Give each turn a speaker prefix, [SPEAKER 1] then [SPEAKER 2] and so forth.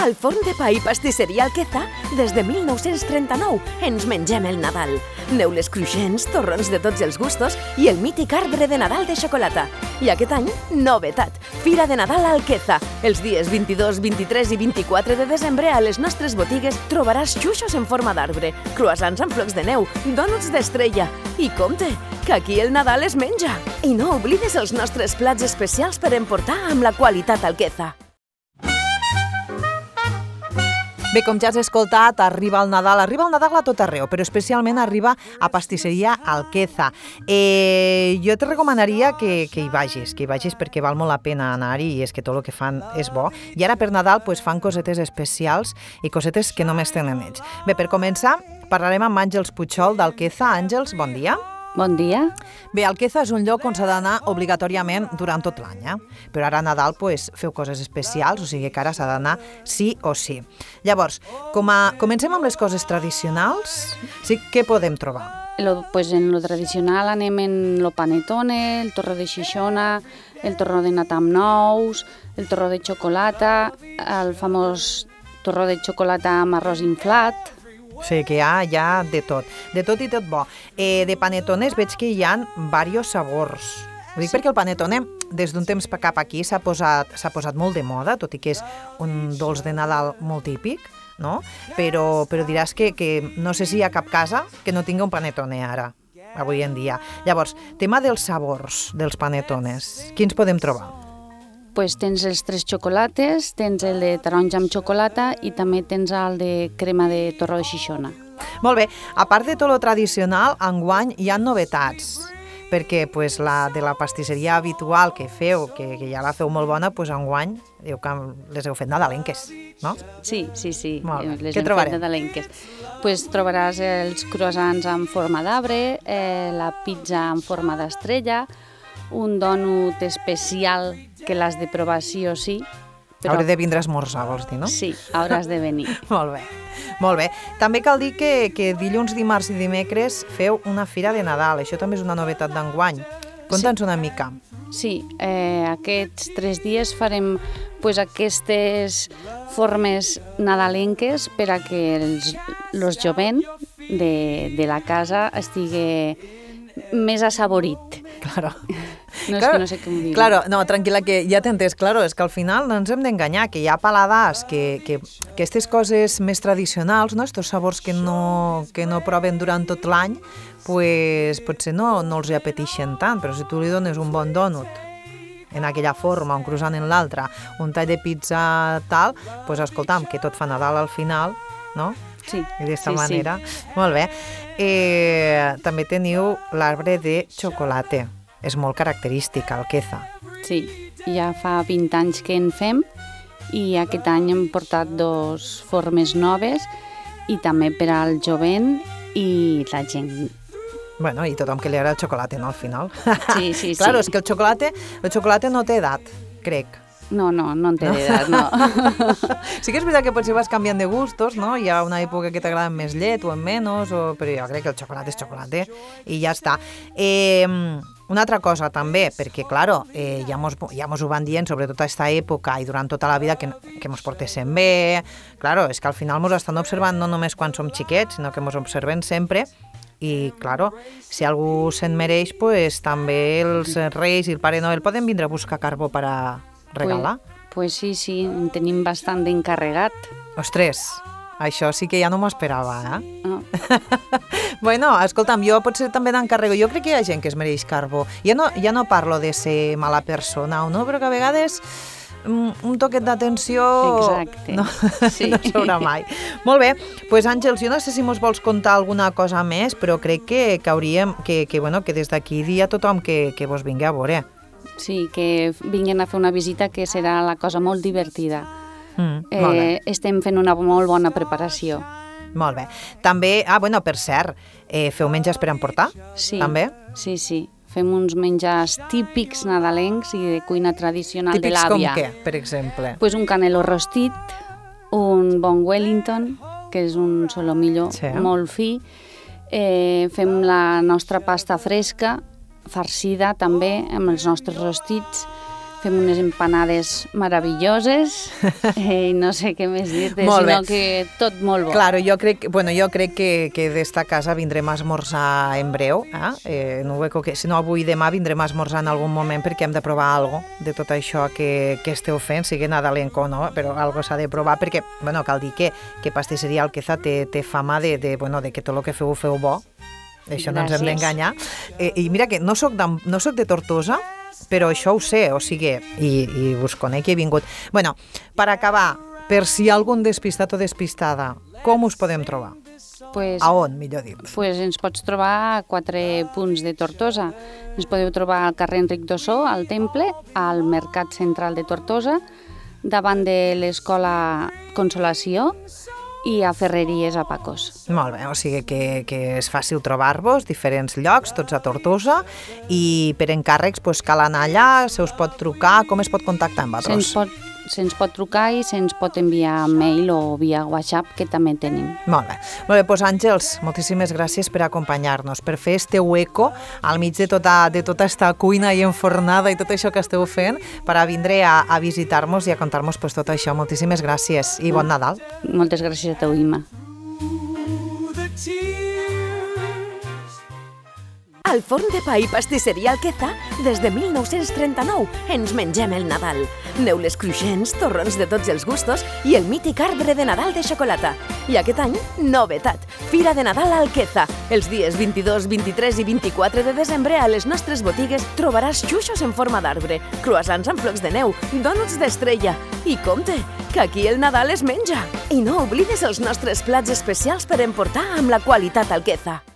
[SPEAKER 1] Al forn de pa i pastisseria Alqueza, des de 1939, ens mengem el Nadal. Neules cruixents, torrons de tots els gustos i el mític arbre de Nadal de xocolata. I aquest any, novetat, Fira de Nadal Alqueza. Els dies 22, 23 i 24 de desembre a les nostres botigues trobaràs xuixos en forma d'arbre, croissants amb flocs de neu, dònuts d'estrella. I compte, que aquí el Nadal es menja. I no oblides els nostres plats especials per emportar amb la qualitat Alqueza.
[SPEAKER 2] Bé, com ja has escoltat, arriba el Nadal a tot arreu, però especialment arriba a pastisseria Alqueza. Jo te recomanaria que hi vagis perquè val molt la pena anar-hi i és que tot el que fan és bo. I ara per Nadal fan cosetes especials i cosetes que només tenen ells. Bé, per començar, parlarem amb Àngels Puigol d'Alqueza. Àngels, bon dia.
[SPEAKER 3] Bon dia.
[SPEAKER 2] Bé, Alqueza és un lloc on s'ha d'anar obligatòriament durant tot l'any, però ara a Nadal feu coses especials, o sigui que ara s'ha d'anar sí o sí. Llavors, comencem amb les coses tradicionals. Sí, què podem trobar?
[SPEAKER 3] Pues en lo tradicional anem en lo panetone, el torró de xixona, el torró de nata amb nous, el torró de xocolata, el famós torró de xocolata amb arròs inflat.
[SPEAKER 2] O sigui que hi ha de tot i tot bo. De panetones veig que hi ha diversos sabors. Ho dic perquè el panetone, des d'un temps cap aquí, s'ha posat molt de moda, tot i que és un dolç de Nadal molt típic, no? Però diràs que no sé si hi ha cap casa que no tingui un panetone ara, avui en dia. Llavors, tema dels sabors dels panetones, quins podem trobar?
[SPEAKER 3] Pues tens els 3 xocolates, tens el de taronja amb xocolata i també tens el de crema de torró de xixona.
[SPEAKER 2] Molt bé, a part de tot lo tradicional, enguany hi ha novetats, perquè la de la pastisseria habitual que feu, que ja la feu molt bona, enguany diu que les heu fet nadalenques, no?
[SPEAKER 3] Sí.
[SPEAKER 2] Molt bé.
[SPEAKER 3] Les
[SPEAKER 2] Què
[SPEAKER 3] hem
[SPEAKER 2] trobarem?
[SPEAKER 3] fet nadalenques. Trobaràs els croissants en forma d'arbre, la pizza en forma d'estrella, un dònut especial que l'has de provar sí o sí.
[SPEAKER 2] Hauré de vindre a esmorzar, vols dir, no?
[SPEAKER 3] Sí, hauràs de venir.
[SPEAKER 2] Molt bé. També cal dir que dilluns, dimarts i dimecres feu una fira de Nadal. Això també és una novetat d'enguany. Conta'ns una mica.
[SPEAKER 3] Sí, aquests 3 dies farem aquestes formes nadalenques per a que els jovent de la casa estigui més assaborit.
[SPEAKER 2] Claro.
[SPEAKER 3] No sé com dir.
[SPEAKER 2] Claro, no, tranquil·la, que ja t'he entès. Claro, és que al final no ens hem d'enganyar, que hi ha paladars que aquestes coses més tradicionals, no, estos sabors que no proven durant tot l'any, potser no els apeteixen tant, però si tu li dones un bon dònut en aquella forma, un croissant en l'altra, un tall de pizza tal, escolta'm, que tot fa Nadal al final, no?
[SPEAKER 3] Sí.
[SPEAKER 2] I d'esta manera. Molt bé. També teniu l'arbre de xocolata. És molt característic, Alqueza.
[SPEAKER 3] Sí, ja fa 20 anys que en fem i aquest any hem portat 2 formes noves i també per al jovent i la gent.
[SPEAKER 2] Bueno, i tothom que li agrada el xocolata, no, al final?
[SPEAKER 3] Sí.
[SPEAKER 2] Claro, és que el xocolata no té edat, crec.
[SPEAKER 3] No en té edat, no.
[SPEAKER 2] Sí que és veritat que potser vas canviant de gustos, no? Hi ha una època que t'agrada més llet o en menys, però jo crec que el xocolata és xocolata i ja està. Una altra cosa també, perquè, claro, ja mos ho van dient, sobretot a aquesta època i durant tota la vida, que mos portéssim bé. Claro, és que al final mos estan observant no només quan som xiquets, sinó que mos observen sempre. I, claro, si algú se'n mereix, també els Reis i el Pare Noel poden vindre a buscar carbó per a regalar.
[SPEAKER 3] Pues sí, en tenim bastant d'encarregat.
[SPEAKER 2] Ostres, això sí que ja no m'ho esperava,
[SPEAKER 3] No.
[SPEAKER 2] Bueno, escolta'm, jo potser també n'encarrego. Jo crec que hi ha gent que es mereix carbó. Ja no parlo de ser mala persona o no, però que a vegades un toquet d'atenció
[SPEAKER 3] Exacte.
[SPEAKER 2] No
[SPEAKER 3] Sí.
[SPEAKER 2] no s'haurà mai. Molt bé, doncs Àngels, jo no sé si mos vols contar alguna cosa més, però crec que hauríem, que des d'aquí dir a tothom que vos vingui a veure.
[SPEAKER 3] Sí, que vinguin a fer una visita que serà la cosa molt divertida.
[SPEAKER 2] Molt bé.
[SPEAKER 3] Estem fent una molt bona preparació.
[SPEAKER 2] Molt bé. També, per cert, feu menjars per emportar?
[SPEAKER 3] Sí.
[SPEAKER 2] També?
[SPEAKER 3] Sí. Fem uns menjars típics nadalencs i de cuina tradicional de
[SPEAKER 2] Típics
[SPEAKER 3] l'àvia.
[SPEAKER 2] com què, per exemple?
[SPEAKER 3] Pues un caneló rostit, un bon Wellington, que és un solomillo molt fi. Fem la nostra pasta fresca, farcida també, amb els nostres rostits. fem unes empanades meravelloses i no sé què més dir-te, sinó que tot molt bo.
[SPEAKER 2] Claro, jo crec que d'esta casa vindrem a esmorzar en breu. Si no avui, demà vindrem a esmorzar en algun moment perquè hem de provar alguna cosa de tot això que esteu fent, sigui nadalenco o no, però alguna s'ha de provar perquè, cal dir que Pastisseria Alqueza té fama de que tot el que ho feu bo. Això no ens hem d'enganyar. I mira que no soc de Tortosa, però això ho sé, o sigui, i us conec i he vingut. Bueno, per acabar, per si hi ha algun despistat o despistada, com us podem trobar? A on, millor dit?
[SPEAKER 3] Ens pots trobar a 4 punts de Tortosa. Ens podeu trobar al carrer Enric d'Ossó, al Temple, al Mercat Central de Tortosa, davant de l'Escola Consolació, i a Ferreries a Pacos.
[SPEAKER 2] Molt bé, o sigui que és fàcil trobar-vos, diferents llocs, tots a Tortosa, i per encàrrecs cal anar allà, se us pot trucar, com es pot contactar amb vosaltres?
[SPEAKER 3] Se'ns pot trucar i se'ns pot enviar mail o via WhatsApp, que també tenim.
[SPEAKER 2] Molt bé, doncs Àngels, moltíssimes gràcies per acompanyar-nos, per fer este hueco al mig de tota esta cuina i enfornada i tot això que esteu fent, per a vindre a visitar-nos i a contar-nos tot això. Moltíssimes gràcies i bon Nadal.
[SPEAKER 3] Moltes gràcies a tu, Imma.
[SPEAKER 1] Al forn de pa i pastisseria Alqueza, des de 1939 ens mengem el Nadal. Neules cruixents, torrons de tots els gustos i el mític arbre de Nadal de xocolata. I aquest any, novetat, Fira de Nadal Alqueza. Els dies 22, 23 i 24 de desembre a les nostres botigues trobaràs xuixos en forma d'arbre, croissants amb flocs de neu, dònuts d'estrella. I compte, que aquí el Nadal es menja. I no oblides els nostres plats especials per emportar amb la qualitat Alqueza.